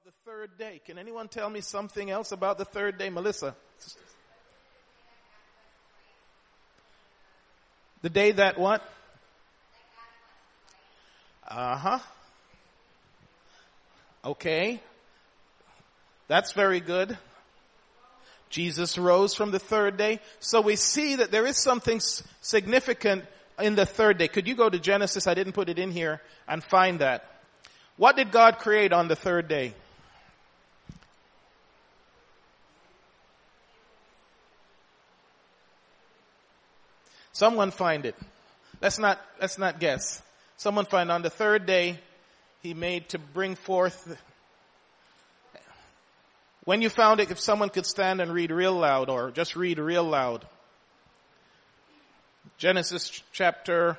the third day. Can anyone tell me something else about the third day? Melissa. The day that what? Okay. That's very good. Jesus rose from the third day. So we see that there is something significant in the third day. Could you go to Genesis? I didn't put it in here, and find that. What did God create on the third day? Someone find it. Let's not guess. Someone find on the third day he made to bring forth. When you found it, if someone could stand and read real loud, or just read real loud. Genesis chapter.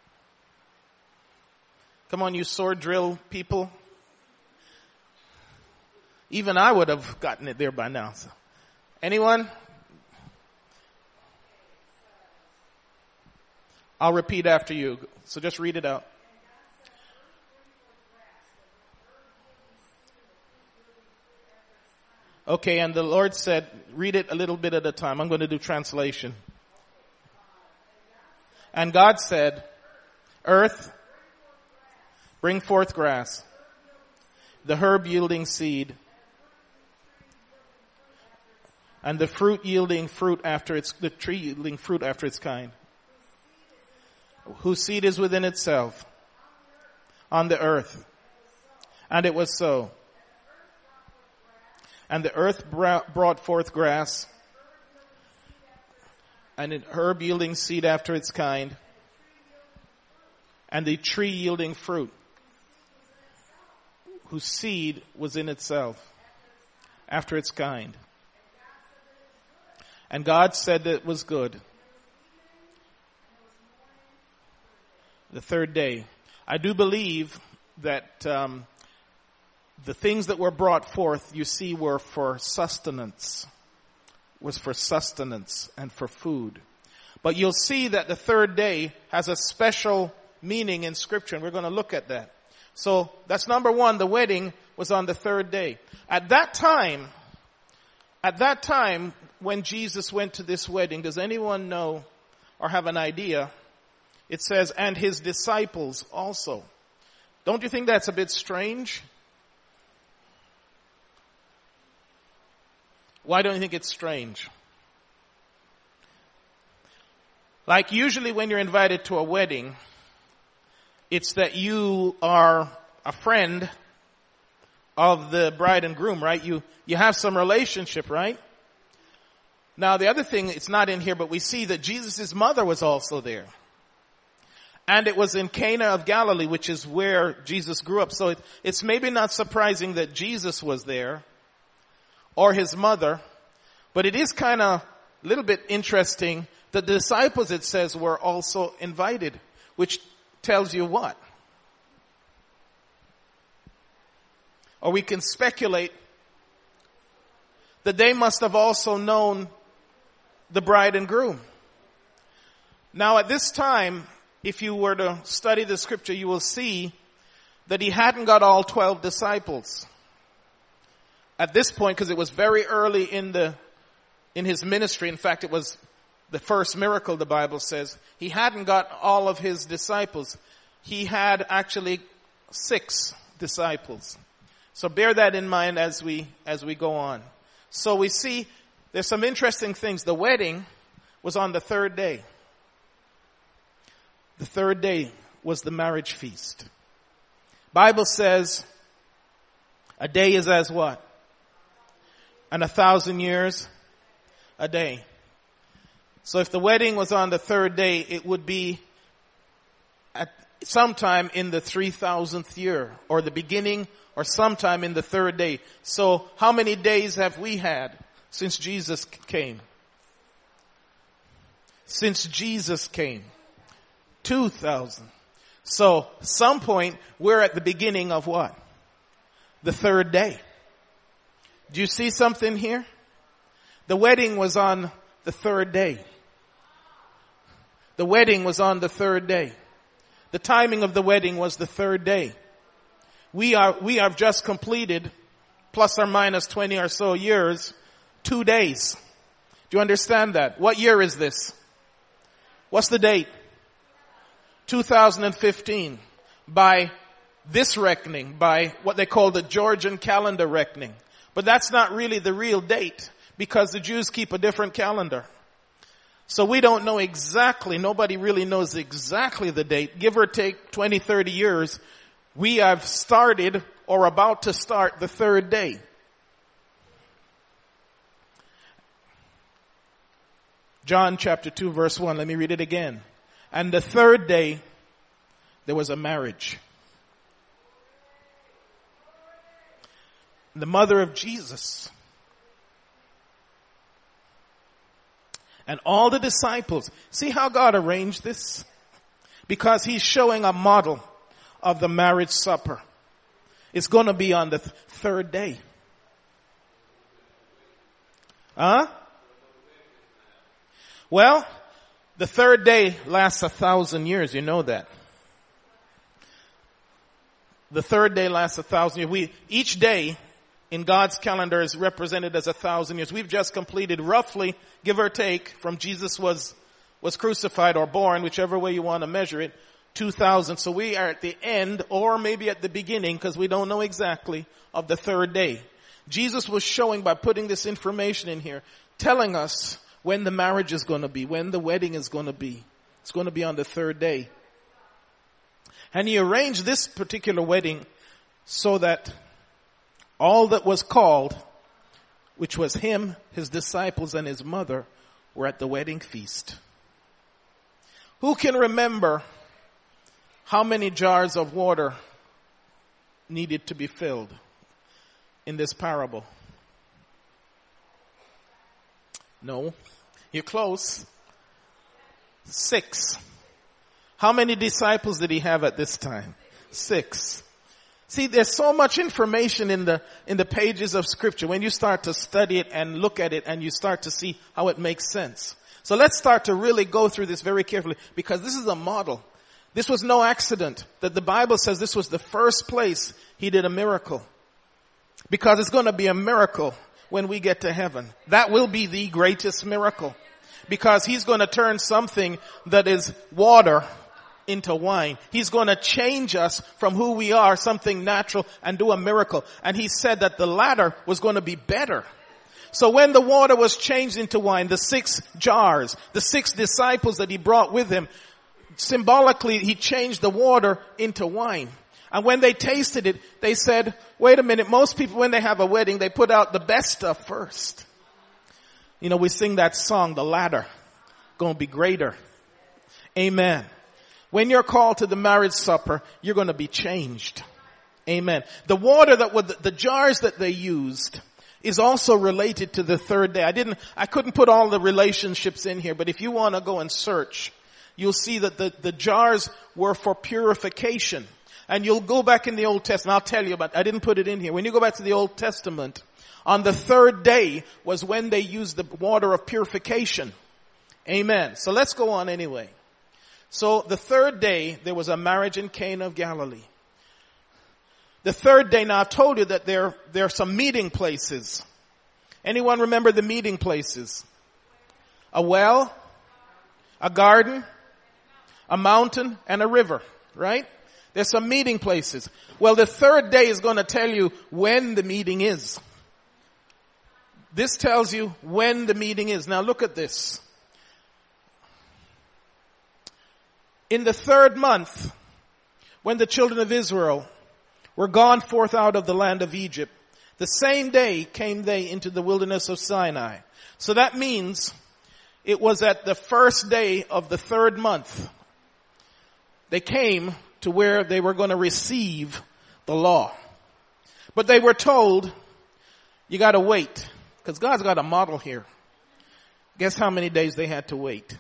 Come on, you sword drill people. Even I would have gotten it there by now. So. Anyone? I'll repeat after you. So just read it out. Okay, and the Lord said, read it a little bit at a time. I'm going to do translation. And God said, earth, bring forth grass, the herb yielding seed, and the tree yielding fruit after its kind, whose seed is within itself, on the earth. And it was so. And the earth brought forth grass, and an herb yielding seed after its kind, and the tree yielding fruit, whose seed was in itself, after its kind. And God said that it was good. The third day. I do believe that the things that were brought forth, you see, were for sustenance. Was for sustenance and for food. But you'll see that the third day has a special meaning in Scripture, and we're going to look at that. So that's number one. The wedding was on the third day. At that time, when Jesus went to this wedding, does anyone know or have an idea? It says, and his disciples also. Don't you think that's a bit strange? Why don't you think it's strange? Like usually when you're invited to a wedding, it's that you are a friend of the bride and groom, right? You have some relationship, right? Now the other thing, it's not in here, but we see that Jesus' mother was also there. And it was in Cana of Galilee, which is where Jesus grew up. So it's maybe not surprising that Jesus was there, or his mother, but it is kind of a little bit interesting that the disciples, it says, were also invited, which tells you what? Or we can speculate that they must have also known the bride and groom. Now at this time, if you were to study the Scripture, you will see that he hadn't got all 12 disciples. At this point, because it was very early in his ministry. In fact, it was the first miracle, the Bible says. He hadn't got all of his disciples. He had actually 6 disciples. So bear that in mind as we go on. So we see there's some interesting things. The wedding was on the third day. The third day was the marriage feast. Bible says a day is as what? And 1,000 years a day. So if the wedding was on the third day, it would be at sometime in the 3,000th year, or the beginning, or sometime in the third day. So how many days have we had since Jesus came? Since Jesus came. 2,000. So some point we're at the beginning of what? The third day. Do you see something here? The wedding was on the third day. The wedding was on the third day. The timing of the wedding was the third day. We have just completed plus or minus 20 or so years, 2 days. Do you understand that? What year is this? What's the date? 2015. By this reckoning, by what they call the Georgian calendar reckoning. But that's not really the real date, because the Jews keep a different calendar. So we don't know exactly, nobody really knows exactly the date. Give or take 20, 30 years, we have started or about to start the third day. John chapter 2 verse 1, let me read it again. And the third day, there was a marriage. The mother of Jesus. And all the disciples. See how God arranged this? Because he's showing a model of the marriage supper. It's going to be on the third day. Huh? Well, the third day lasts 1,000 years. You know that. The third day lasts 1,000 years. Each day in God's calendar is represented as 1,000 years. We've just completed roughly, give or take, from Jesus was crucified or born, whichever way you want to measure it, 2,000. So we are at the end, or maybe at the beginning, because we don't know exactly, of the third day. Jesus was showing by putting this information in here, telling us when the marriage is going to be, when the wedding is going to be. It's going to be on the third day. And he arranged this particular wedding so that all that was called, which was him, his disciples, and his mother, were at the wedding feast. Who can remember how many jars of water needed to be filled in this parable? No. You're close. 6. How many disciples did he have at this time? 6. See, there's so much information in the pages of Scripture when you start to study it and look at it and you start to see how it makes sense. So let's start to really go through this very carefully, because this is a model. This was no accident that the Bible says this was the first place he did a miracle. Because it's going to be a miracle when we get to heaven. That will be the greatest miracle. Because he's going to turn something that is water into wine. He's going to change us from who we are, something natural, and do a miracle. And he said that the latter was going to be better. So when the water was changed into wine, the 6 jars, the 6 disciples that he brought with him, symbolically he changed the water into wine. And when they tasted it, they said, wait a minute, most people when they have a wedding, they put out the best stuff first. You know, we sing that song, the latter, gonna be greater. Amen. When you're called to the marriage supper, you're gonna be changed. Amen. The water the jars that they used is also related to the third day. I couldn't put all the relationships in here, but if you want to go and search, you'll see that the jars were for purification. And you'll go back in the Old Testament. I'll tell you about, I didn't put it in here. When you go back to the Old Testament, on the third day was when they used the water of purification. Amen. So let's go on anyway. So the third day, there was a marriage in Cana of Galilee. The third day, now I've told you that there are some meeting places. Anyone remember the meeting places? A well, a garden, a mountain, and a river, right? There's some meeting places. Well, the third day is going to tell you when the meeting is. This tells you when the meeting is. Now look at this. In the 3rd month, when the children of Israel were gone forth out of the land of Egypt, the same day came they into the wilderness of Sinai. So that means it was at the first day of the 3rd month. They came to where they were going to receive the law. But they were told, you got to wait. Because God's got a model here. Guess how many days they had to wait?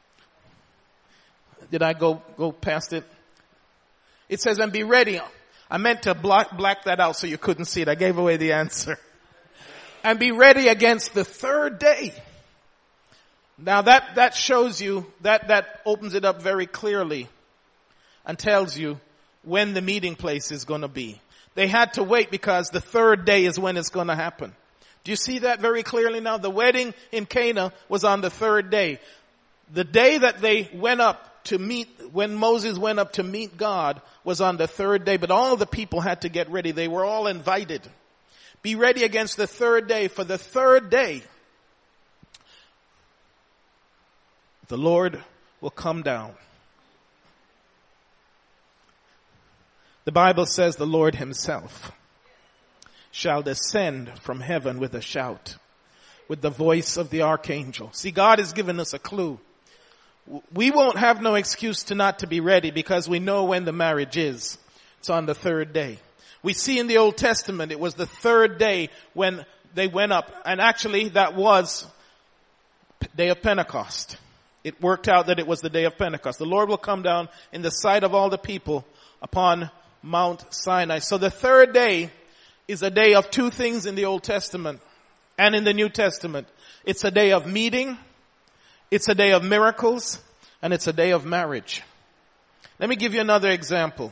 Did I go past it? It says, and be ready. I meant to black that out so you couldn't see it. I gave away the answer. And be ready against the 3rd day. Now that shows you, that opens it up very clearly and tells you when the meeting place is going to be. They had to wait because the third day is when it's going to happen. Do you see that very clearly now? The wedding in Cana was on the third day. The day that they went up to meet, when Moses went up to meet God, was on the third day. But all the people had to get ready. They were all invited. Be ready against the third day. For the third day, the Lord will come down. The Bible says the Lord himself shall descend from heaven with a shout, with the voice of the archangel. See, God has given us a clue. We won't have no excuse to not to be ready because we know when the marriage is. It's on the third day. We see in the Old Testament it was the third day when they went up. And actually that was day of Pentecost. It worked out that it was the day of Pentecost. The Lord will come down in the sight of all the people upon Mount Sinai. So the third day is a day of two things in the Old Testament and in the New Testament. It's a day of meeting, it's a day of miracles, and it's a day of marriage. Let me give you another example.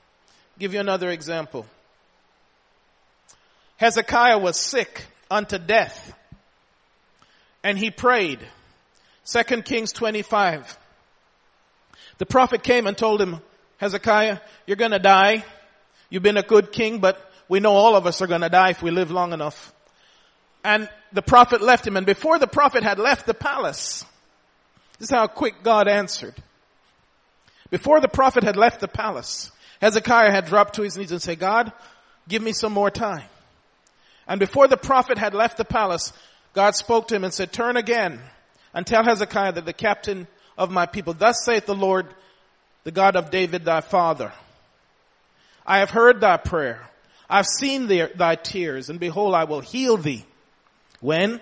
Hezekiah was sick unto death, and he prayed. 2 Kings 25. The prophet came and told him, Hezekiah, you're going to die. You've been a good king, but we know all of us are going to die if we live long enough. And the prophet left him. And before the prophet had left the palace, this is how quick God answered. Before the prophet had left the palace, Hezekiah had dropped to his knees and said, God, give me some more time. And before the prophet had left the palace, God spoke to him and said, turn again and tell Hezekiah that the captain of my people, thus saith the Lord, the God of David thy father, I have heard thy prayer. I've seen thy tears, and behold, I will heal thee. When?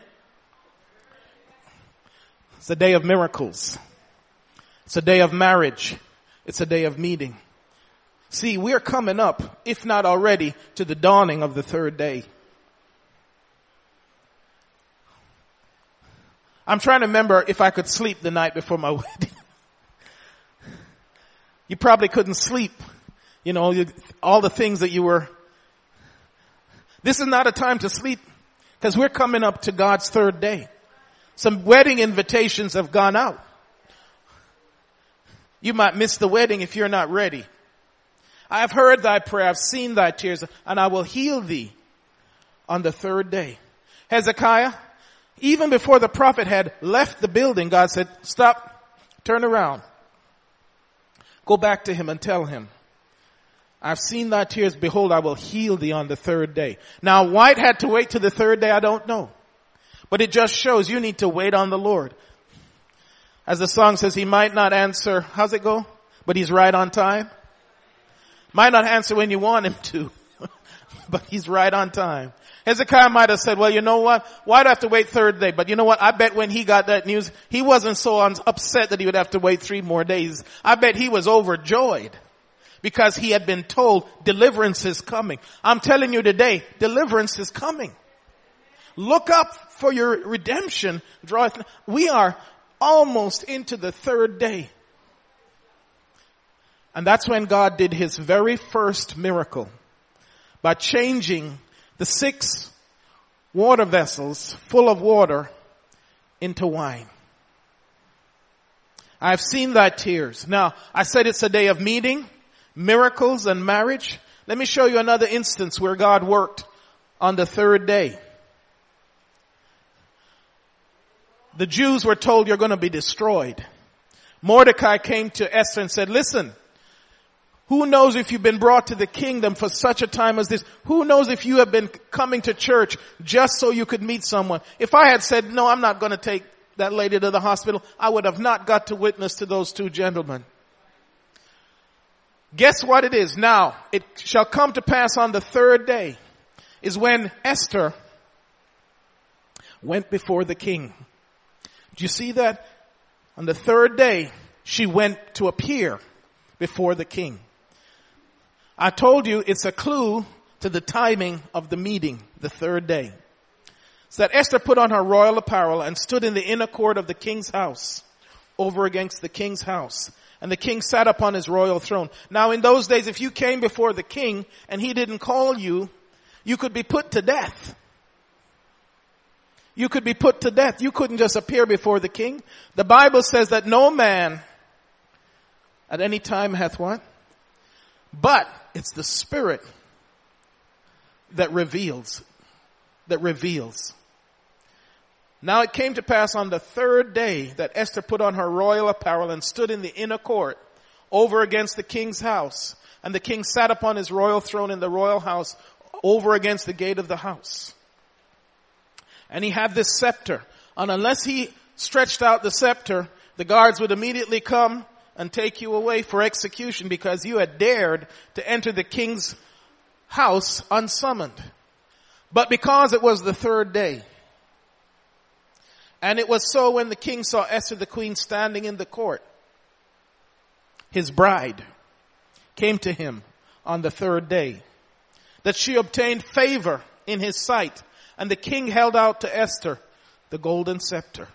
It's a day of miracles. It's a day of marriage. It's a day of meeting. See, we're coming up, if not already, to the dawning of the third day. I'm trying to remember if I could sleep the night before my wedding. You probably couldn't sleep. You know, all the things that you were. This is not a time to sleep because we're coming up to God's third day. Some wedding invitations have gone out. You might miss the wedding if you're not ready. I have heard thy prayer. I've seen thy tears, and I will heal thee on the third day. Hezekiah, even before the prophet had left the building, God said, stop, turn around. Go back to him and tell him, I've seen thy tears. Behold, I will heal thee on the third day. Now, why it had to wait to the third day, I don't know. But it just shows you need to wait on the Lord. As the song says, he might not answer, how's it go? But he's right on time. Might not answer when you want him to, but he's right on time. Hezekiah might have said, well, you know what? Why do I have to wait third day? But you know what? I bet when he got that news, he wasn't so upset that he would have to wait 3 more days. I bet he was overjoyed because he had been told deliverance is coming. I'm telling you today, deliverance is coming. Look up for your redemption. We are almost into the third day. And that's when God did his very first miracle by changing the 6 water vessels full of water into wine. I've seen thy tears. Now, I said it's a day of meeting, miracles, and marriage. Let me show you another instance where God worked on the third day. The Jews were told you're going to be destroyed. Mordecai came to Esther and said, listen, who knows if you've been brought to the kingdom for such a time as this? Who knows if you have been coming to church just so you could meet someone? If I had said, no, I'm not going to take that lady to the hospital, I would have not got to witness to those 2 gentlemen. Guess what it is? Now, it shall come to pass on the third day is when Esther went before the king. Do you see that? On the third day, she went to appear before the king. I told you it's a clue to the timing of the meeting, the third day. So that Esther put on her royal apparel and stood in the inner court of the king's house, over against the king's house. and the king sat upon his royal throne. Now in those days, if you came before the king and he didn't call you, you could be put to death. You could be put to death. You couldn't just appear before the king. The Bible says that no man at any time hath what? But it's the Spirit that reveals. Now it came to pass on the third day that Esther put on her royal apparel and stood in the inner court over against the king's house. And the king sat upon his royal throne in the royal house over against the gate of the house. And he had this scepter. And unless he stretched out the scepter, the guards would immediately come and take you away for execution because you had dared to enter the king's house unsummoned. But because it was the third day, and it was so when the king saw Esther the queen standing in the court, his bride came to him on the third day, that she obtained favor in his sight. And the king held out to Esther the golden scepter.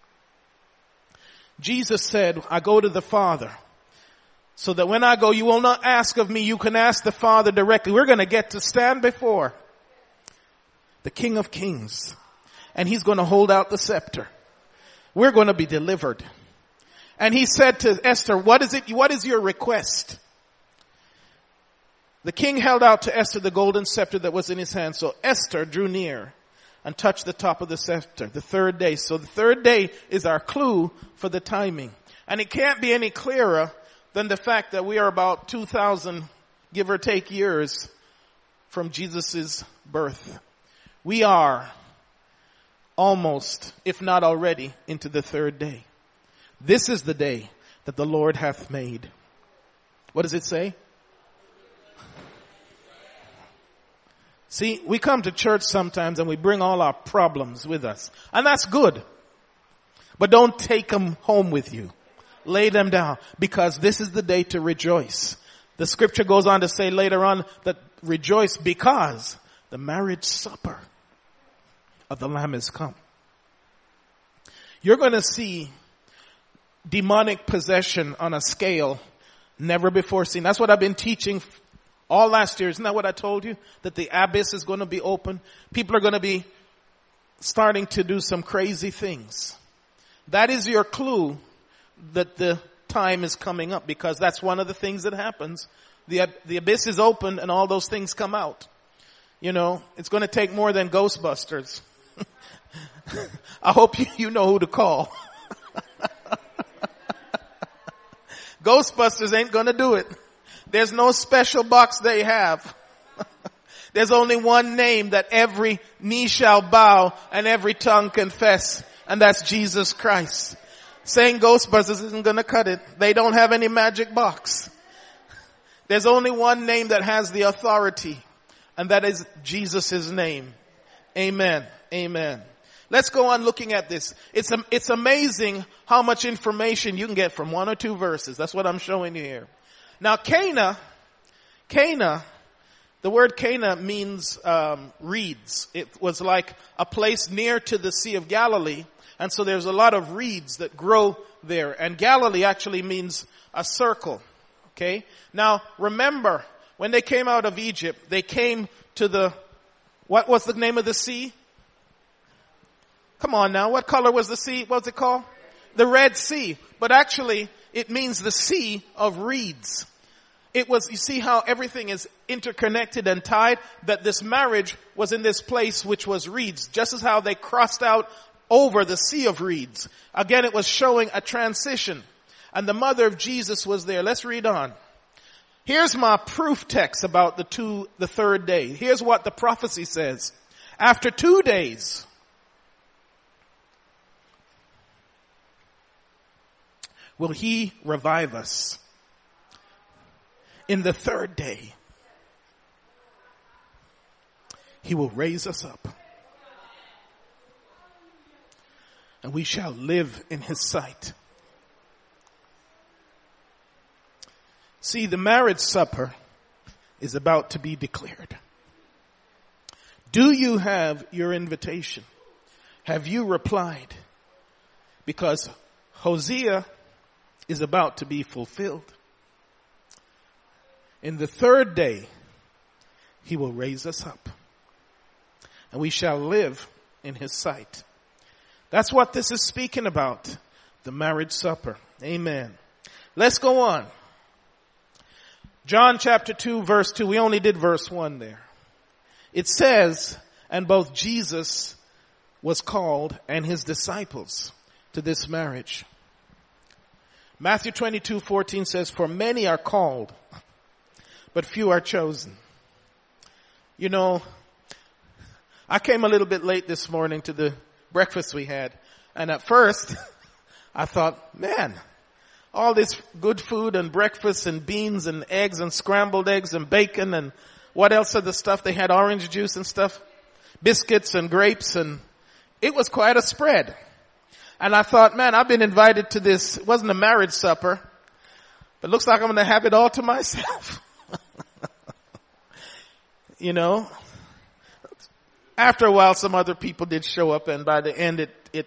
Jesus said, I go to the Father, so that when I go, you will not ask of me, you can ask the Father directly. We're going to get to stand before the King of Kings, and he's going to hold out the scepter. We're going to be delivered. And he said to Esther, what is your request? The king held out to Esther the golden scepter that was in his hand. So Esther drew near and touched the top of the scepter. The third day. So the third day is our clue for the timing. And it can't be any clearer than the fact that we are about 2,000, give or take, years from Jesus' birth. We are almost, if not already, into the third day. This is the day that the Lord hath made. What does it say? See, we come to church sometimes and we bring all our problems with us. And that's good. But don't take them home with you. Lay them down, because this is the day to rejoice. The scripture goes on to say later on that rejoice because the marriage supper of the Lamb is come. You're going to see demonic possession on a scale never before seen. That's what I've been teaching all last year. Isn't that what I told you? That the abyss is going to be open. People are going to be starting to do some crazy things. That is your clue that the time is coming up, because that's one of the things that happens. The abyss is open and all those things come out. You know, it's going to take more than Ghostbusters. I hope you know who to call. Ghostbusters ain't going to do it. There's no special box they have. There's only one name that every knee shall bow and every tongue confess, and that's Jesus Christ. Saying Ghostbusters isn't going to cut it. They don't have any magic box. There's only one name that has the authority, and that is Jesus' name. Amen. Amen. Let's go on looking at this. It's amazing how much information you can get from one or two verses. That's what I'm showing you here. Now Cana, the word Cana means reeds. It was like a place near to the Sea of Galilee, and so there's a lot of reeds that grow there. And Galilee actually means a circle. Okay? Now remember, when they came out of Egypt, they came to what was the name of the sea? Come on now, what color was the sea? What's it called? The Red Sea. But actually, it means the sea of reeds. It was, you see how everything is interconnected and tied? That this marriage was in this place which was reeds. Just as how they crossed out over the sea of reeds. Again, it was showing a transition. And the mother of Jesus was there. Let's read on. Here's my proof text about the third day. Here's what the prophecy says. After 2 days, will he revive us? In the third day, he will raise us up, and we shall live in his sight. See, the marriage supper is about to be declared. Do you have your invitation? Have you replied? Because Hosea is about to be fulfilled. In the third day, he will raise us up, and we shall live in his sight. That's what this is speaking about, the marriage supper. Amen. Let's go on. John chapter 2, verse 2. We only did verse 1 there. It says, and both Jesus was called and his disciples to this marriage. Matthew 22:14 says, for many are called, but few are chosen. You know, I came a little bit late this morning to the breakfast we had. And at first, I thought, man, all this good food and breakfast and beans and eggs and scrambled eggs and bacon and what else of the stuff? They had orange juice and stuff, biscuits and grapes, and it was quite a spread. And I thought, man, I've been invited to this. It wasn't a marriage supper, but it looks like I'm going to have it all to myself. You know, after a while, some other people did show up, and by the end,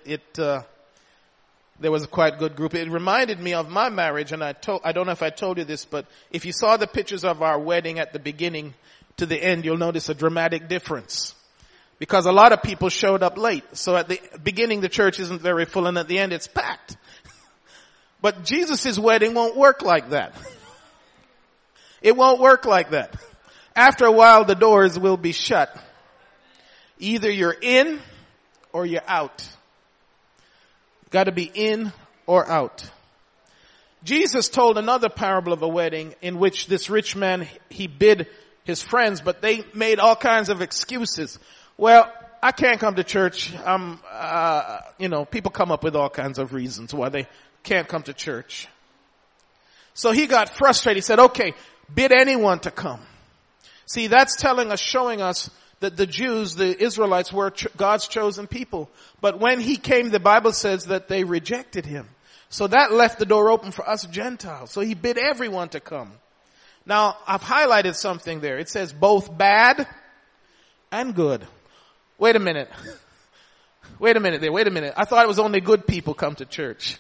there was a quite good group. It reminded me of my marriage, and I don't know if I told you this, but if you saw the pictures of our wedding at the beginning to the end, you'll notice a dramatic difference. Because a lot of people showed up late. So at the beginning, the church isn't very full, and at the end, it's packed. But Jesus' wedding won't work like that. It won't work like that. After a while, the doors will be shut. Either you're in or you're out. Got to be in or out. Jesus told another parable of a wedding in which this rich man, he bid his friends, but they made all kinds of excuses. Well, I can't come to church. People come up with all kinds of reasons why they can't come to church. So he got frustrated. He said, okay, bid anyone to come. See, that's showing us that the Jews, the Israelites, were God's chosen people. But when he came, the Bible says that they rejected him. So that left the door open for us Gentiles. So he bid everyone to come. Now, I've highlighted something there. It says both bad and good. Wait a minute. Wait a minute. I thought it was only good people come to church.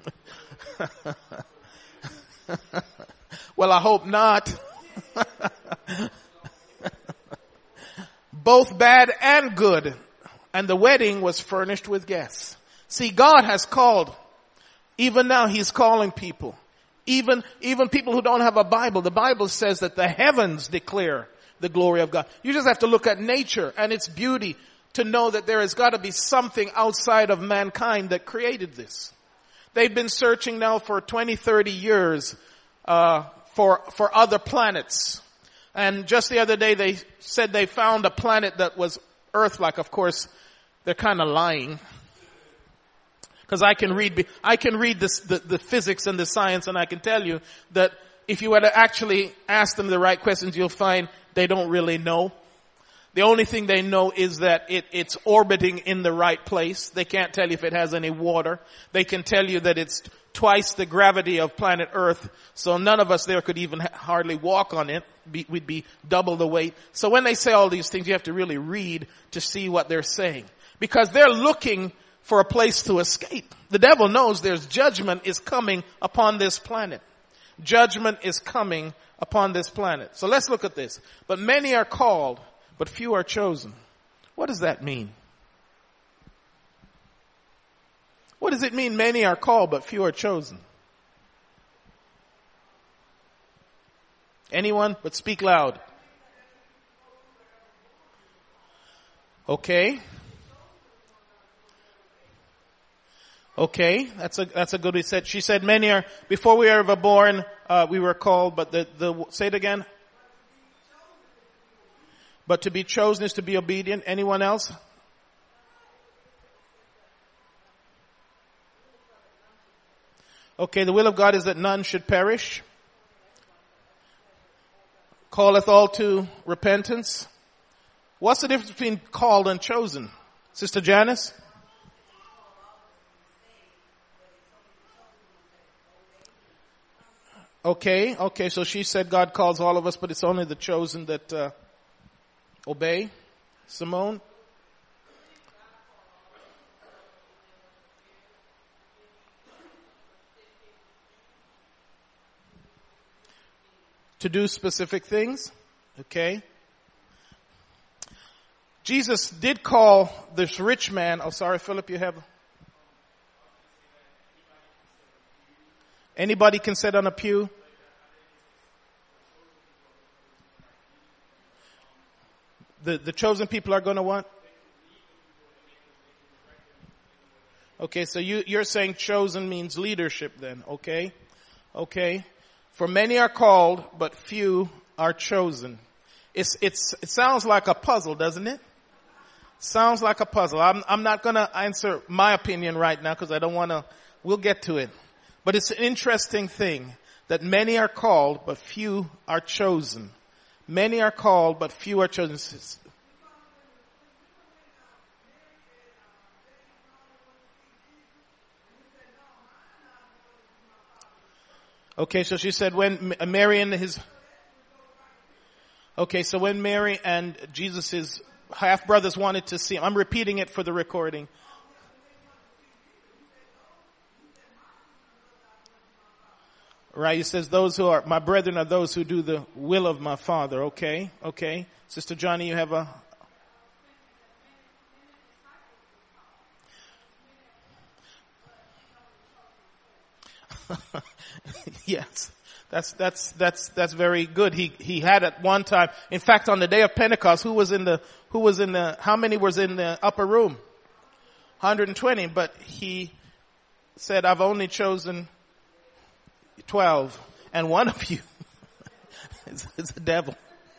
Well, I hope not. Both bad and good. And the wedding was furnished with guests. See, God has called. Even now, he's calling people. Even people who don't have a Bible. The Bible says that the heavens declare the glory of God. You just have to look at nature and its beauty to know that there has got to be something outside of mankind that created this. They've been searching now for 20, 30 years for other planets. And just the other day they said they found a planet that was Earth-like. Of course, they're kind of lying. Because I can read the physics and the science, and I can tell you that if you were to actually ask them the right questions, you'll find they don't really know. The only thing they know is that it's orbiting in the right place. They can't tell you if it has any water. They can tell you that it's twice the gravity of planet Earth, so none of us there could even hardly walk on it. We'd be double the weight. So when they say all these things, you have to really read to see what they're saying. Because they're looking for a place to escape. The devil knows there's judgment is coming upon this planet. Judgment is coming upon this planet. So let's look at this. But many are called, but few are chosen. What does that mean? What does it mean many are called, but few are chosen? Anyone? But speak loud. Okay. Okay, that's a good. She said many are, before we were ever born, we were called, but say it again. But to be chosen is to be obedient. Anyone else? Okay, the will of God is that none should perish. Calleth all to repentance. What's the difference between called and chosen? Sister Janice? Okay, so she said God calls all of us, but it's only the chosen that obey. Simone? to do specific things. Okay? Jesus did call this rich man, oh sorry Philip, you have, anybody can sit on a pew? The chosen people are going to what? Okay, so you're saying chosen means leadership then, okay? Okay. For many are called, but few are chosen. It sounds like a puzzle, doesn't it? Sounds like a puzzle. I'm not going to answer my opinion right now because I don't want to, we'll get to it. But it's an interesting thing that many are called, but few are chosen. Many are called, but few are chosen. Okay, so she said when Mary and his, okay, so when Mary and Jesus' half-brothers wanted to see him, I'm repeating it for the recording. Right, he says those who are, my brethren are those who do the will of my Father. Okay, okay. Sister Johnny, you have a, yes. That's very good. He had at one time, in fact on the day of Pentecost, how many was in the upper room? 120, but he said, I've only chosen 12, and one of you is the devil.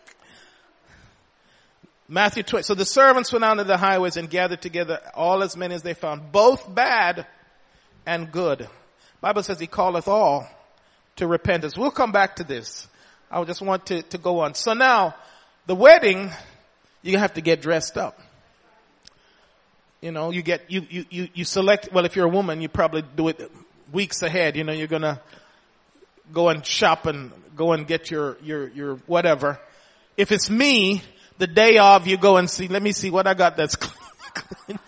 Matthew 20. So the servants went out into the highways and gathered together all as many as they found, both bad and good. Bible says he calleth all to repentance. We'll come back to this. I just want to go on. So now, the wedding, you have to get dressed up. You know, you select, well, if you're a woman, you probably do it weeks ahead. You know, you're gonna go and shop and go and get your whatever. If it's me, the day of, you go and see, let me see what I got that's clean.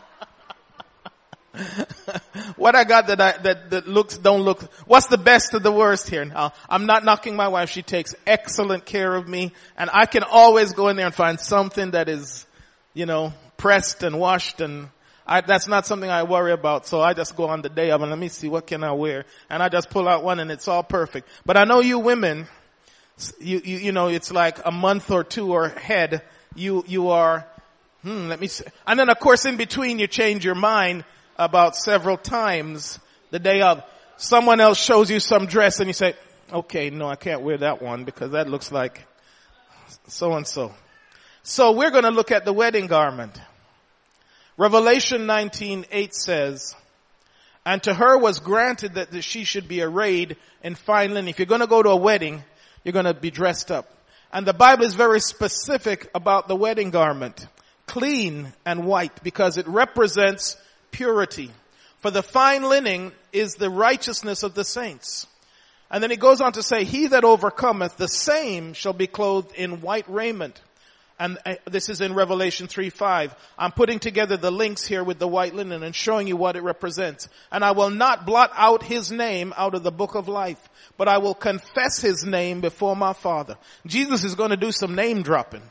What I got that don't look, what's the best of the worst here? Now, I'm not knocking my wife. She takes excellent care of me, and I can always go in there and find something that is, you know, pressed and washed, and that's not something I worry about. So I just go on the day of and let me see what can I wear, and I just pull out one and it's all perfect. But I know you women, you know, it's like a month or two ahead. You are, let me see. And then of course in between you change your mind about several times the day of. Someone else shows you some dress and you say, okay, no, I can't wear that one because that looks like so and so. So we're going to look at the wedding garment. Revelation 19:8 says, and to her was granted that she should be arrayed in fine linen. If you're going to go to a wedding, you're going to be dressed up. And the Bible is very specific about the wedding garment. Clean and white, because it represents purity. For the fine linen is the righteousness of the saints. And then he goes on to say, he that overcometh, the same shall be clothed in white raiment. And this is in Revelation 3:5. I'm putting together the links here with the white linen and showing you what it represents. And I will not blot out his name out of the book of life, but I will confess his name before my Father. Jesus is going to do some name dropping.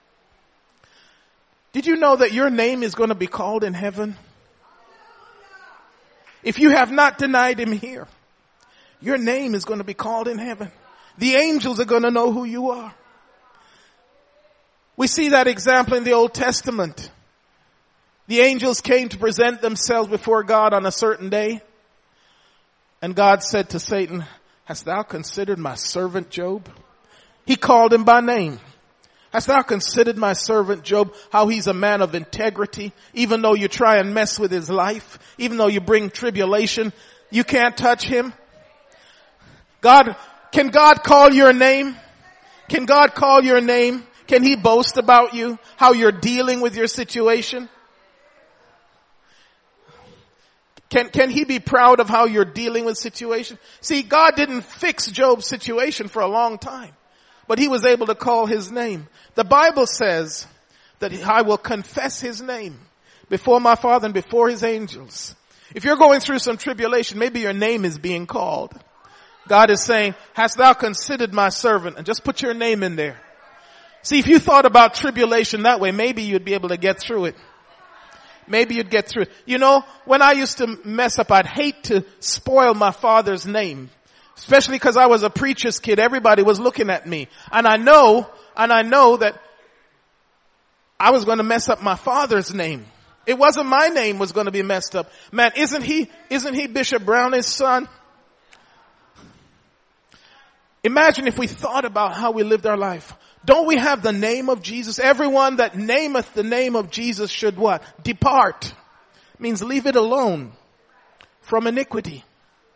Did you know that your name is going to be called in heaven? If you have not denied him here, your name is going to be called in heaven. The angels are going to know who you are. We see that example in the Old Testament. The angels came to present themselves before God on a certain day. And God said to Satan, hast thou considered my servant Job? He called him by name. Hast thou considered my servant Job, how he's a man of integrity? Even though you try and mess with his life, even though you bring tribulation, you can't touch him. Can God call your name? Can God call your name? Can he boast about you, how you're dealing with your situation? Can he be proud of how you're dealing with situation? See, God didn't fix Job's situation for a long time, but he was able to call his name. The Bible says that I will confess his name before my Father and before his angels. If you're going through some tribulation, maybe your name is being called. God is saying, hast thou considered my servant? And just put your name in there. See, if you thought about tribulation that way, maybe you'd be able to get through it. Maybe you'd get through it. You know, when I used to mess up, I'd hate to spoil my father's name. Especially because I was a preacher's kid. Everybody was looking at me. And I know that I was going to mess up my father's name. It wasn't my name was going to be messed up. Man, isn't he Bishop Brown's son? Imagine if we thought about how we lived our life. Don't we have the name of Jesus? Everyone that nameth the name of Jesus should what? Depart. Means leave it alone from iniquity.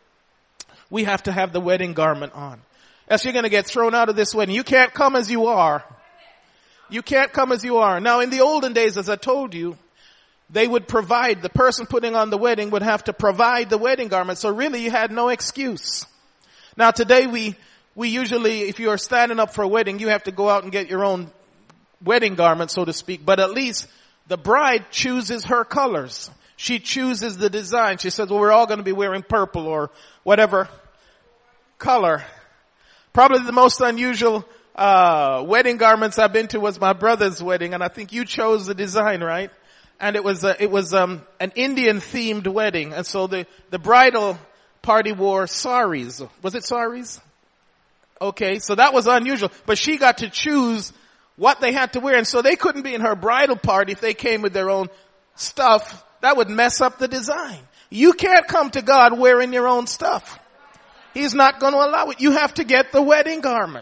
We have to have the wedding garment on. Else you're going to get thrown out of this wedding. You can't come as you are. You can't come as you are. Now in the olden days, as I told you, they would provide, the person putting on the wedding would have to provide the wedding garment. So really you had no excuse. Now today we usually, if you are standing up for a wedding, you have to go out and get your own wedding garment, so to speak. But at least the bride chooses her colors. She chooses the design. She says, well, we're all going to be wearing purple or whatever color. Probably the most unusual wedding garments I've been to was my brother's wedding, and I think you chose the design, right? And it was an Indian themed wedding, and so the bridal party wore saris. Was it saris? Okay, so that was unusual. But she got to choose what they had to wear, and so they couldn't be in her bridal party if they came with their own stuff. That would mess up the design. You can't come to God wearing your own stuff. He's not going to allow it. You have to get the wedding garment.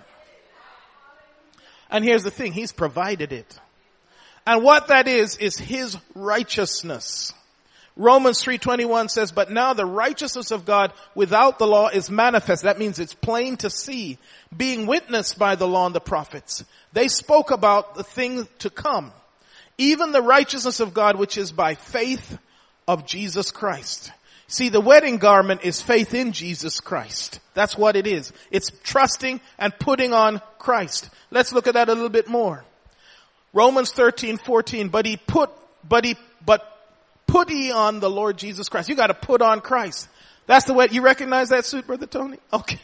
And here's the thing, He's provided it. And what that is His righteousness. Romans 3:21 says, but now the righteousness of God without the law is manifest. That means it's plain to see, being witnessed by the law and the prophets. They spoke about the things to come. Even the righteousness of God, which is by faith of Jesus Christ. See, the wedding garment is faith in Jesus Christ. That's what it is. It's trusting and putting on Christ. Let's look at that a little bit more. Romans 13:14, but put ye on the Lord Jesus Christ. You got to put on Christ. That's the way. You recognize that suit, Brother Tony? Okay.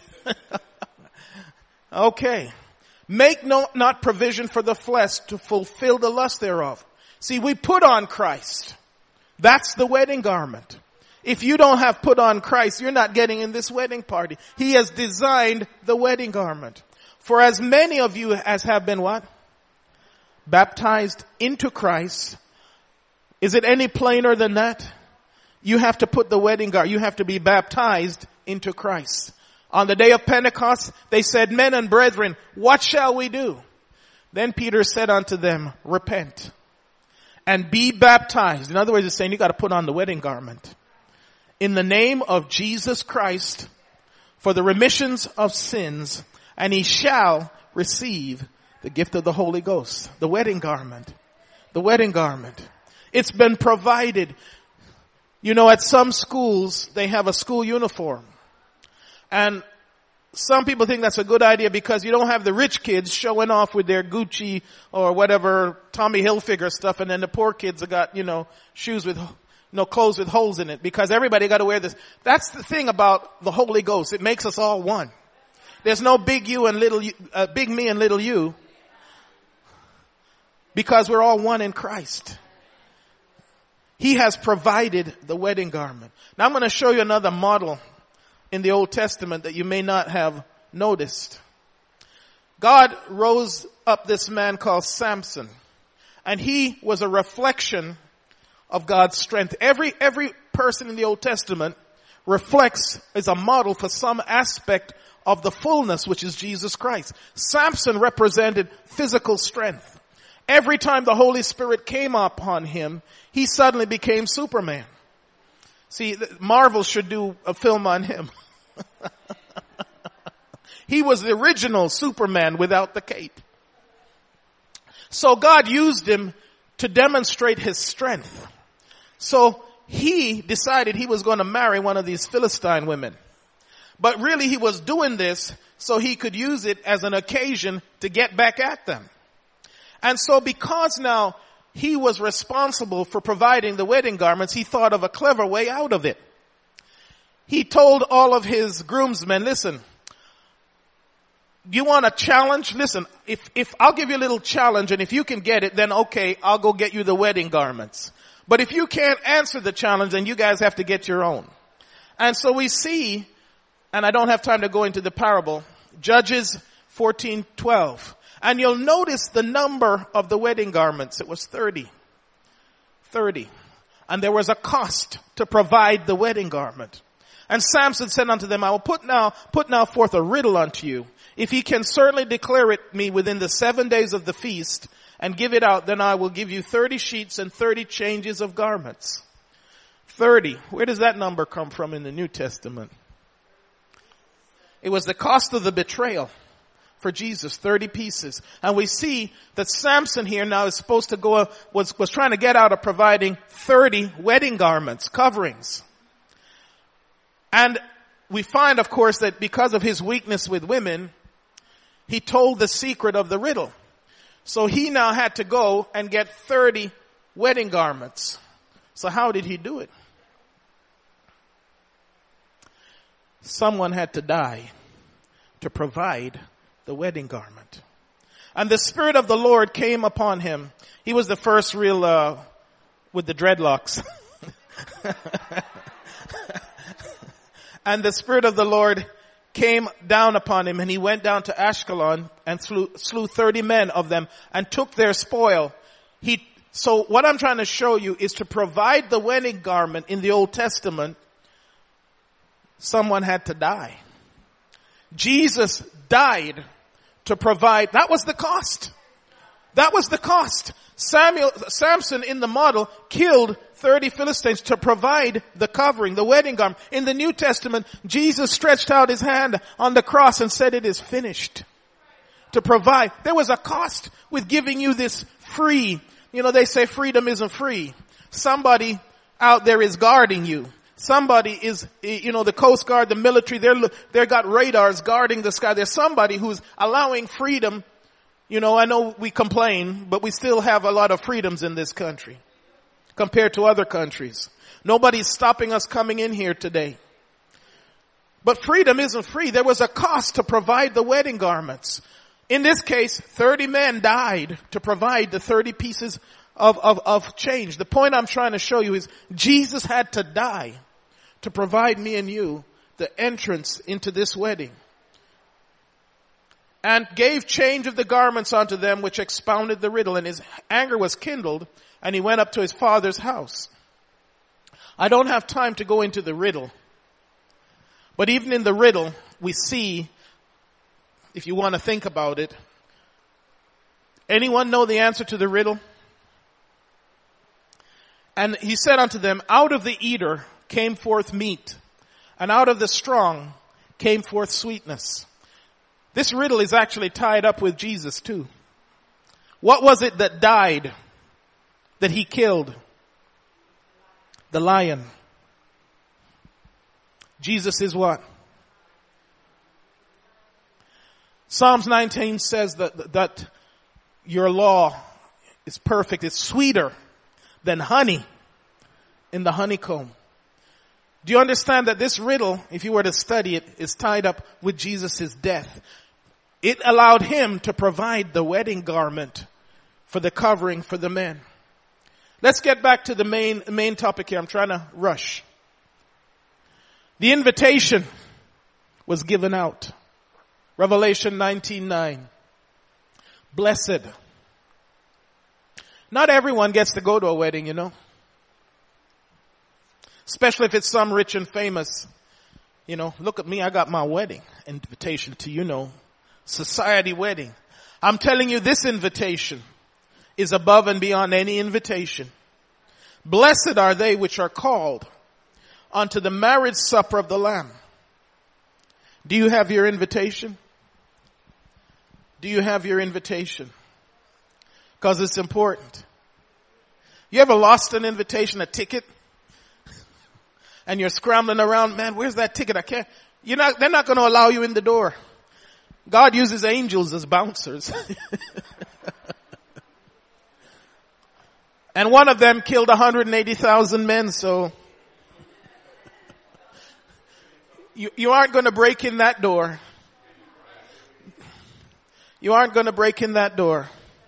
Okay. Make not provision for the flesh to fulfill the lust thereof. See, we put on Christ. That's the wedding garment. If you don't have put on Christ, you're not getting in this wedding party. He has designed the wedding garment. For as many of you as have been what? Baptized into Christ. Is it any plainer than that? You have to put the wedding garment. You have to be baptized into Christ. On the day of Pentecost, they said, men and brethren, what shall we do? Then Peter said unto them, repent and be baptized. In other words, it's saying you got to put on the wedding garment. In the name of Jesus Christ for the remissions of sins, and ye shall receive the gift of the Holy Ghost. The wedding garment. The wedding garment. It's been provided. You know, at some schools, they have a school uniform. And some people think that's a good idea because you don't have the rich kids showing off with their Gucci or whatever Tommy Hilfiger stuff, and then the poor kids have got, shoes with, clothes with holes in it, because everybody got to wear this. That's the thing about the Holy Ghost. It makes us all one. There's no big you and little you, big me and little you, because we're all one in Christ. He has provided the wedding garment. Now I'm going to show you another model in the Old Testament that you may not have noticed. God rose up this man called Samson, and he was a reflection of God's strength. Every person in the Old Testament is a model for some aspect of the fullness, which is Jesus Christ. Samson represented physical strength. Every time the Holy Spirit came upon him, he suddenly became Superman. See, Marvel should do a film on him. He was the original Superman without the cape. So God used him to demonstrate his strength. So he decided he was going to marry one of these Philistine women. But really he was doing this so he could use it as an occasion to get back at them. And so because now he was responsible for providing the wedding garments, he thought of a clever way out of it. He told all of his groomsmen, listen, You want a challenge? Listen, if I'll give you a little challenge, and if you can get it, then okay, I'll go get you the wedding garments. But if you can't answer the challenge, then you guys have to get your own. And so we see, and I don't have time to go into the parable, Judges 14:12. And you'll notice the number of the wedding garments. It was 30. 30. And there was a cost to provide the wedding garment. And Samson said unto them, I will put now forth a riddle unto you. If ye can certainly declare it me within the 7 days of the feast, and give it out, then I will give you 30 sheets and 30 changes of garments. 30. Where does that number come from in the New Testament? It was the cost of the betrayal for Jesus, 30 pieces. And we see that Samson here now is supposed to go, was trying to get out of providing 30 wedding garments, coverings. And we find, of course, that because of his weakness with women, he told the secret of the riddle. So he now had to go and get 30 wedding garments. So how did he do it? Someone had to die to provide the wedding garment. And the Spirit of the Lord came upon him. He was the first real, with the dreadlocks. And the Spirit of the Lord came down upon him, and he went down to Ashkelon and slew 30 men of them and took their spoil. So what I'm trying to show you is to provide the wedding garment in the Old Testament, someone had to die. Jesus died to provide. That was the cost. That was the cost. Samson in the model killed 30 Philistines to provide the covering, the wedding garment. In the New Testament, Jesus stretched out his hand on the cross and said, it is finished. To provide. There was a cost with giving you this free. You know, they say freedom isn't free. Somebody out there is guarding you. Somebody is, the Coast Guard, the military, they've got radars guarding the sky. There's somebody who's allowing freedom. I know we complain, but we still have a lot of freedoms in this country compared to other countries. Nobody's stopping us coming in here today. But freedom isn't free. There was a cost to provide the wedding garments. In this case, 30 men died to provide the 30 pieces of change. The point I'm trying to show you is Jesus had to die to provide me and you the entrance into this wedding. And gave change of the garments unto them, which expounded the riddle. And his anger was kindled, and he went up to his father's house. I don't have time to go into the riddle. But even in the riddle, we see, if you want to think about it, anyone know the answer to the riddle? And he said unto them, out of the eater came forth meat, and out of the strong came forth sweetness. This riddle is actually tied up with Jesus too. What was it that died, that he killed? The lion. Jesus is what? Psalms 19 says that your law is perfect. It's sweeter than honey in the honeycomb. Do you understand that this riddle, if you were to study it, is tied up with Jesus' death? It allowed him to provide the wedding garment for the covering for the men. Let's get back to the main topic here. I'm trying to rush. The invitation was given out. Revelation 19:9. Blessed. Not everyone gets to go to a wedding, Especially if it's some rich and famous. Look at me, I got my wedding invitation to, society wedding. I'm telling you, this invitation is above and beyond any invitation. Blessed are they which are called unto the marriage supper of the Lamb. Do you have your invitation? Do you have your invitation? Because it's important. You ever lost an invitation, a ticket? And you're scrambling around, man, where's that ticket? I can't. They're not going to allow you in the door. God uses angels as bouncers. And one of them killed 180,000 men, so you aren't going to break in that door. You aren't going to break in that door.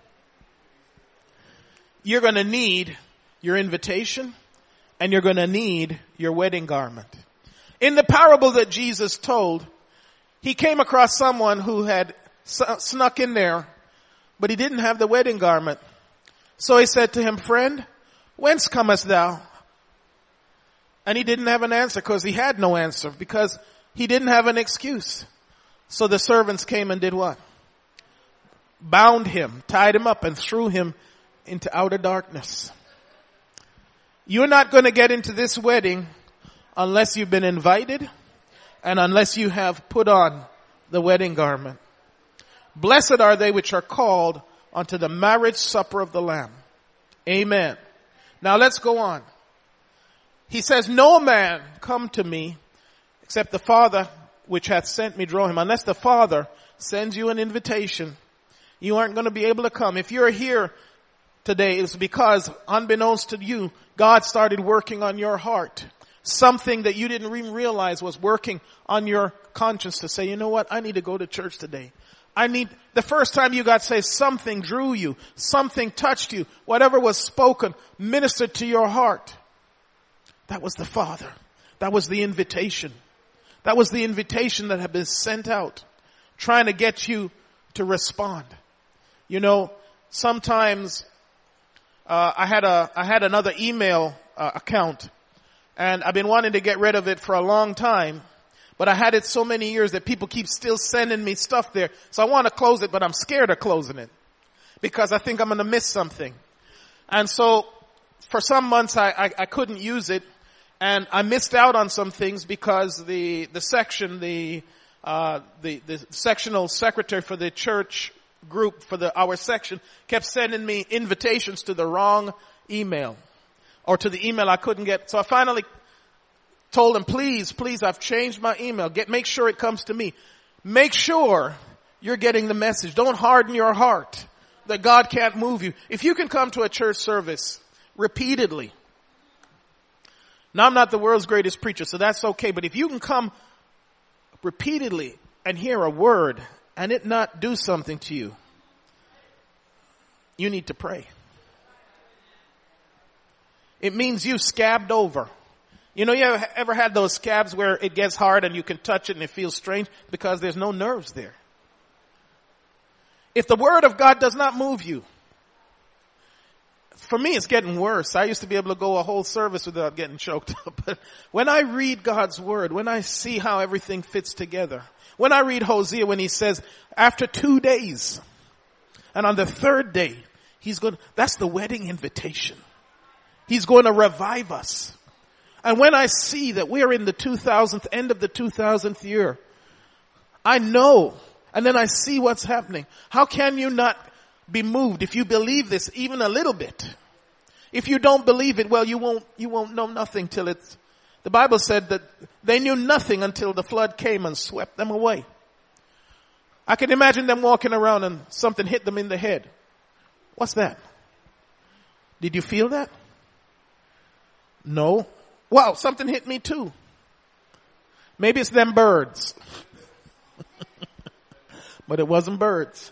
You're going to need your invitation, and you're going to need your wedding garment. In the parable that Jesus told, he came across someone who had snuck in there, but he didn't have the wedding garment. So he said to him, "Friend, whence comest thou?" And he didn't have an answer because he had no answer, because he didn't have an excuse. So the servants came and did what? Bound him, tied him up, and threw him into outer darkness. You're not going to get into this wedding unless you've been invited and unless you have put on the wedding garment. Blessed are they which are called unto the marriage supper of the Lamb. Amen. Now let's go on. He says, "No man come to me except the Father which hath sent me draw him." Unless the Father sends you an invitation, you aren't going to be able to come. If you're here today, it's because, unbeknownst to you, God started working on your heart. Something that you didn't even realize was working on your conscience to say, you know what, I need to go to church today. The first time you got saved, something drew you, something touched you, whatever was spoken ministered to your heart. That was the Father. That was the invitation. That was the invitation that had been sent out, trying to get you to respond. You know, sometimes I had another email account, and I've been wanting to get rid of it for a long time, but I had it so many years that people keep still sending me stuff there. So I want to close it, but I'm scared of closing it because I think I'm going to miss something. And so for some months I couldn't use it, and I missed out on some things because the sectional secretary for the church group for our section kept sending me invitations to the wrong email, or to the email I couldn't get. So I finally told him, please, I've changed my email. Make sure it comes to me. Make sure you're getting the message. Don't harden your heart that God can't move you. If you can come to a church service repeatedly. Now, I'm not the world's greatest preacher, so that's okay. But if you can come repeatedly and hear a word and it not do something to you, you need to pray. It means you scabbed over. You know, you ever had those scabs where it gets hard and you can touch it and it feels strange because there's no nerves there. If the word of God does not move you, for me it's getting worse. I used to be able to go a whole service without getting choked up. But when I read God's word, when I see how everything fits together, when I read Hosea, when he says, after 2 days, and on the third day, that's the wedding invitation. He's going to revive us. And when I see that we're in the end of the 2000th year, I know, and then I see what's happening. How can you not be moved if you believe this even a little bit? If you don't believe it, well, you won't know nothing till the Bible said that they knew nothing until the flood came and swept them away. I can imagine them walking around and something hit them in the head. What's that? Did you feel that? No. Wow, something hit me too. Maybe it's them birds. But it wasn't birds.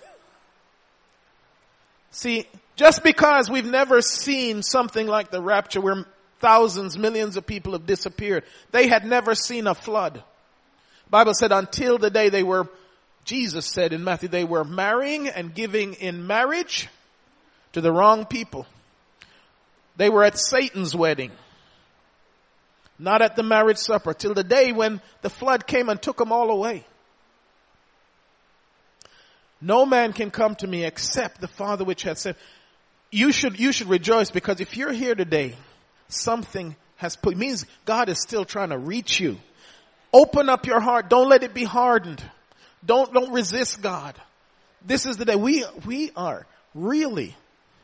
See, just because we've never seen something like the rapture where thousands, millions of people have disappeared, they had never seen a flood. The Bible said until the day Jesus said in Matthew, they were marrying and giving in marriage to the wrong people. They were at Satan's wedding, not at the marriage supper, till the day when the flood came and took them all away. No man can come to me except the Father which hath sent. You should rejoice, because if you're here today, something it means God is still trying to reach you. Open up your heart. Don't let it be hardened. Don't resist God. This is the day. We are really,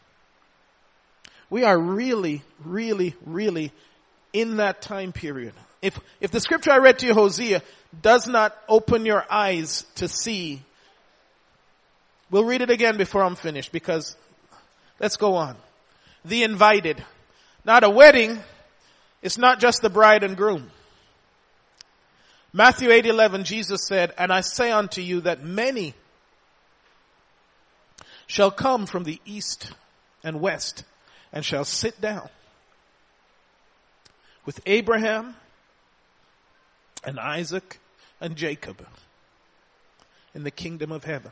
really, really in that time period. If the scripture I read to you, Hosea, does not open your eyes to see, we'll read it again before I'm finished, because let's go on. The invited. Now, the wedding, it's not just the bride and groom. Matthew 8:11, Jesus said, and I say unto you that many shall come from the east and west, and shall sit down with Abraham and Isaac and Jacob in the kingdom of heaven.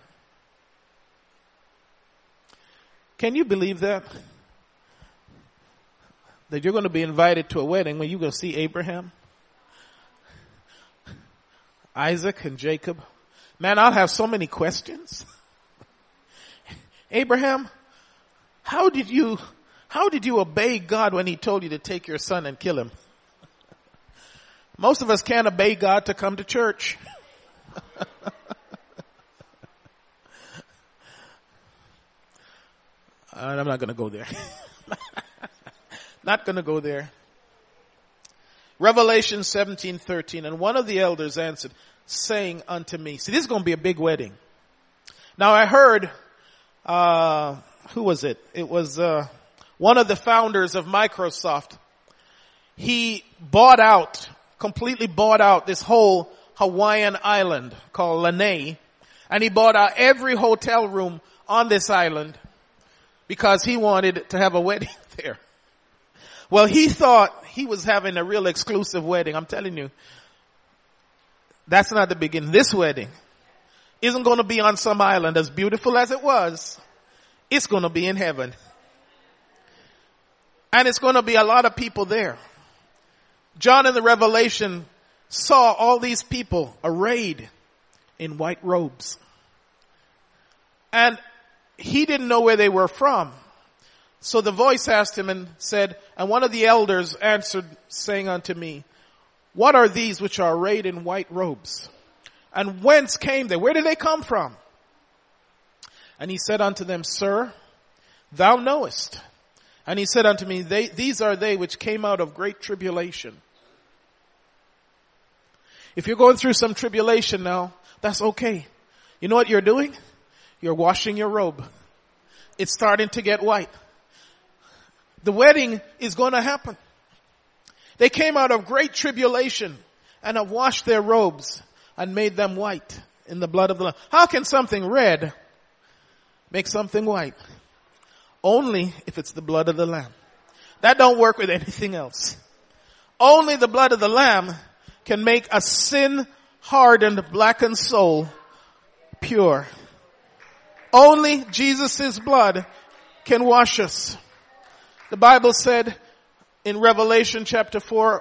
Can you believe that? That you're going to be invited to a wedding when you go see Abraham, Isaac, and Jacob. Man, I'll have so many questions. Abraham, how did you obey God when he told you to take your son and kill him? Most of us can't obey God to come to church. I'm not going to go there. Not going to go there. Revelation 17:13, and one of the elders answered, saying unto me, see, this is going to be a big wedding. Now I heard, who was it? It was, one of the founders of Microsoft. He completely bought out this whole Hawaiian island called Lanai, and he bought out every hotel room on this island because he wanted to have a wedding there. Well, he thought he was having a real exclusive wedding. I'm telling you, that's not the beginning. This wedding isn't going to be on some island as beautiful as it was. It's going to be in heaven. And it's going to be a lot of people there. John in the Revelation saw all these people arrayed in white robes. And he didn't know where they were from. So the voice asked him and said, and one of the elders answered, saying unto me, what are these which are arrayed in white robes? And whence came they? Where did they come from? And he said unto them, Sir, thou knowest. And he said unto me, these are they which came out of great tribulation. If you're going through some tribulation now, that's okay. You know what you're doing? You're washing your robe. It's starting to get white. The wedding is going to happen. They came out of great tribulation and have washed their robes and made them white in the blood of the Lamb. How can something red make something white? Only if it's the blood of the Lamb. That don't work with anything else. Only the blood of the Lamb can make a sin-hardened, blackened soul pure. Only Jesus' blood can wash us. The Bible said in Revelation chapter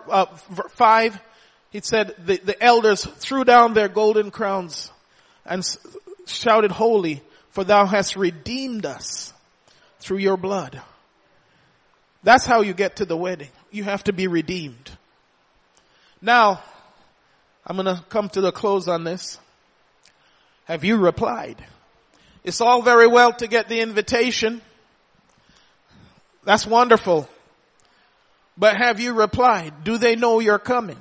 5, it said the elders threw down their golden crowns and shouted, Holy, for thou hast redeemed us through your blood. That's how you get to the wedding. You have to be redeemed. Now, I'm going to come to the close on this. Have you replied? It's all very well to get the invitation. That's wonderful. But have you replied? Do they know you're coming?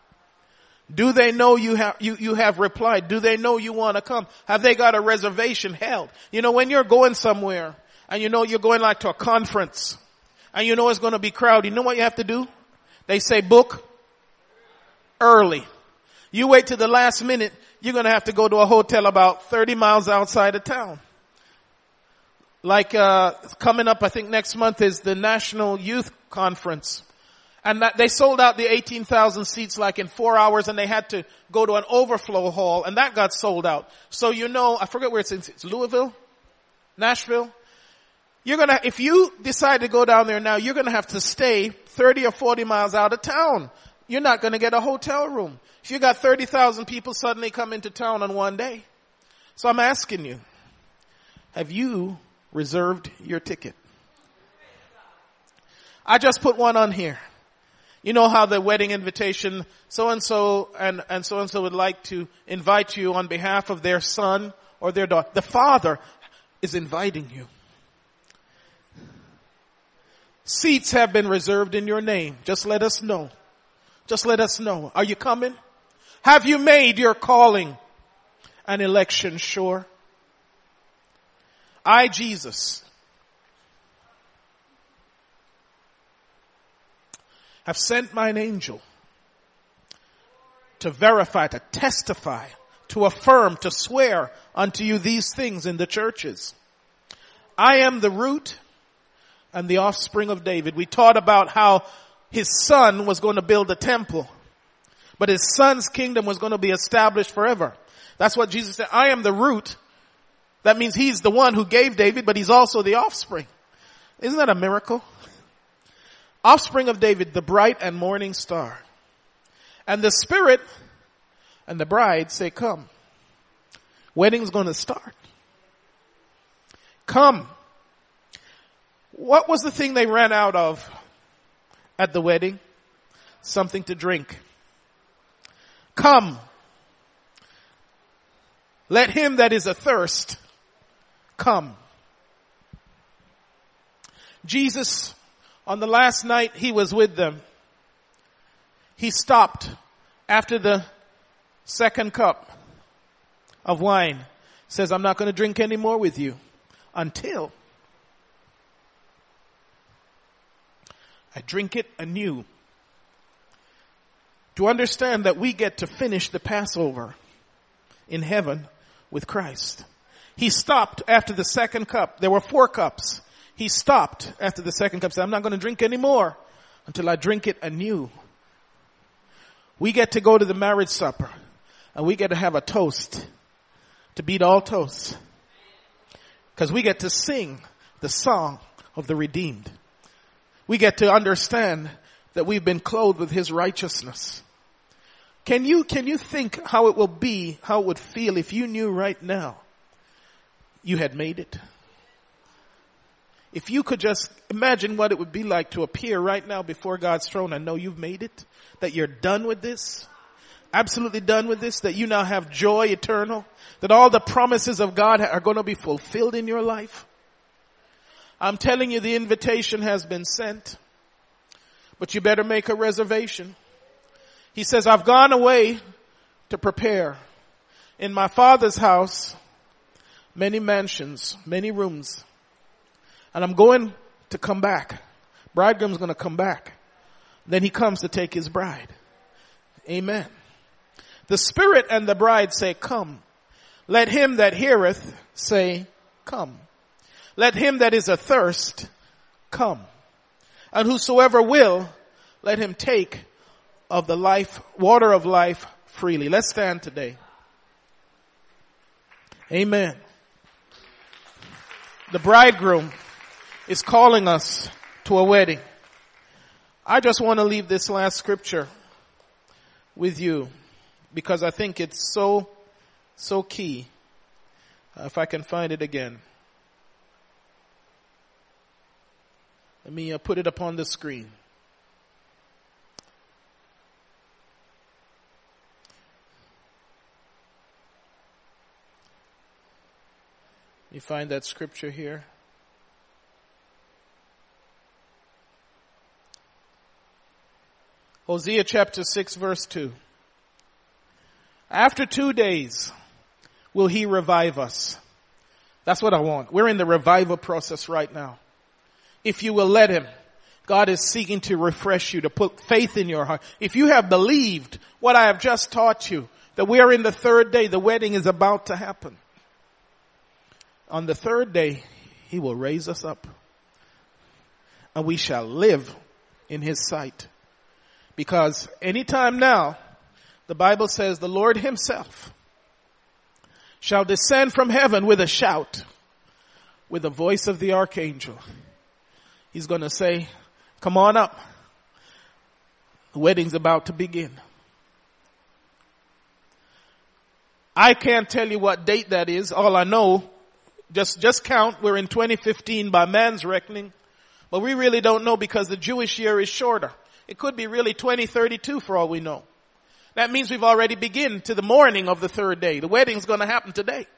Do they know you have replied? Do they know you want to come? Have they got a reservation held? You know, when you're going somewhere and you know you're going like to a conference and you know it's going to be crowded, you know what you have to do? They say book early. You wait till the last minute, you're going to have to go to a hotel about 30 miles outside of town. Like, coming up, I think next month is the National Youth Conference. And they sold out the 18,000 seats like in 4 hours, and they had to go to an overflow hall, and that got sold out. So you know, I forget where it's Louisville? Nashville? If you decide to go down there now, you're gonna have to stay 30 or 40 miles out of town. You're not gonna get a hotel room. If you got 30,000 people suddenly come into town on one day. So I'm asking you, have you reserved your ticket? I just put one on here. You know how the wedding invitation, so-and-so and so-and-so would like to invite you on behalf of their son or their daughter. The father is inviting you. Seats have been reserved in your name. Just let us know. Just let us know. Are you coming? Have you made your calling and election sure? I, Jesus, have sent mine angel to verify, to testify, to affirm, to swear unto you these things in the churches. I am the root and the offspring of David. We taught about how his son was going to build a temple, but his son's kingdom was going to be established forever. That's what Jesus said. I am the root. That means he's the one who gave David, but he's also the offspring. Isn't that a miracle? Offspring of David, the bright and morning star. And the Spirit and the bride say, come. Wedding's going to start. Come. What was the thing they ran out of at the wedding? Something to drink. Come. Let him that is athirst come. Jesus, on the last night he was with them, he stopped after the second cup of wine. Says, I'm not going to drink any more with you until I drink it anew. To understand that we get to finish the Passover in heaven with Christ. He stopped after the second cup. There were 4 cups. He stopped after the second cup. Said, I'm not going to drink anymore until I drink it anew. We get to go to the marriage supper and we get to have a toast to beat all toasts. Because we get to sing the song of the redeemed. We get to understand that we've been clothed with his righteousness. Can you think how it will be, how it would feel if you knew right now you had made it? If you could just imagine what it would be like to appear right now before God's throne and know you've made it, that you're done with this, absolutely done with this, that you now have joy eternal, that all the promises of God are going to be fulfilled in your life. I'm telling you, the invitation has been sent, but you better make a reservation. He says, I've gone away to prepare. In my Father's house, many mansions, many rooms. And I'm going to come back. Bridegroom's going to come back. Then he comes to take his bride. Amen. The Spirit and the bride say, come. Let him that heareth say, come. Let him that is athirst come. And whosoever will, let him take of the life, water of life freely. Let's stand today. Amen. The bridegroom is calling us to a wedding. I just want to leave this last scripture with you because I think it's so key. If I can find it again. Let me put it up on the screen. You find that scripture here. Hosea chapter 6 verse 2. After 2 days will he revive us. That's what I want. We're in the revival process right now. If you will let him, God is seeking to refresh you, to put faith in your heart. If you have believed what I have just taught you, that we are in the 3rd day, the wedding is about to happen. On the 3rd day, he will raise us up and we shall live in his sight. Because anytime now, the Bible says the Lord himself shall descend from heaven with a shout, with the voice of the archangel. He's going to say, come on up. The wedding's about to begin. I can't tell you what date that is. All I know, just count. We're in 2015 by man's reckoning. But we really don't know because the Jewish year is shorter. It could be really 2032 for all we know. That means we've already begun to the morning of the 3rd day. The wedding's going to happen today.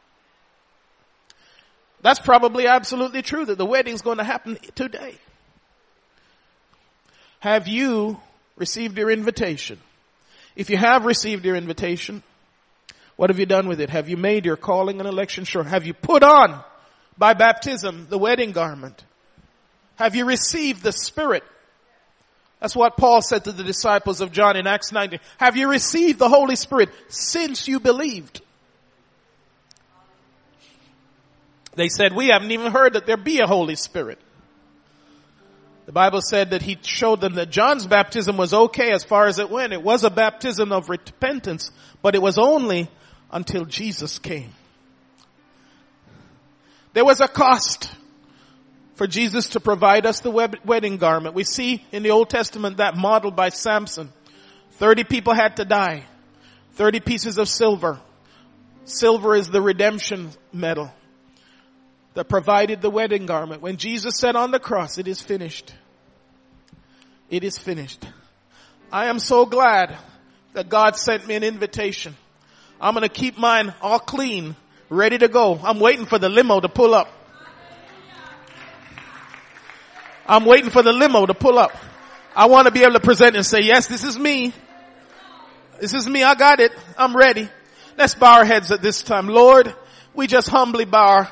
That's probably absolutely true that the wedding's going to happen today. Have you received your invitation? If you have received your invitation, what have you done with it? Have you made your calling and election sure? Have you put on by baptism the wedding garment? Have you received the Spirit? That's what Paul said to the disciples of John in Acts 19. Have you received the Holy Spirit since you believed? They said, we haven't even heard that there be a Holy Spirit. The Bible said that he showed them that John's baptism was okay as far as it went. It was a baptism of repentance, but it was only until Jesus came. There was a cost for Jesus to provide us the wedding garment. We see in the Old Testament that modeled by Samson. 30 people had to die. 30 pieces of silver. Silver is the redemption metal that provided the wedding garment. When Jesus said on the cross, it is finished. It is finished. I am so glad that God sent me an invitation. I'm going to keep mine all clean, ready to go. I'm waiting for the limo to pull up. I'm waiting for the limo to pull up. I want to be able to present and say, yes, this is me. This is me. I got it. I'm ready. Let's bow our heads at this time. Lord, we just humbly bow our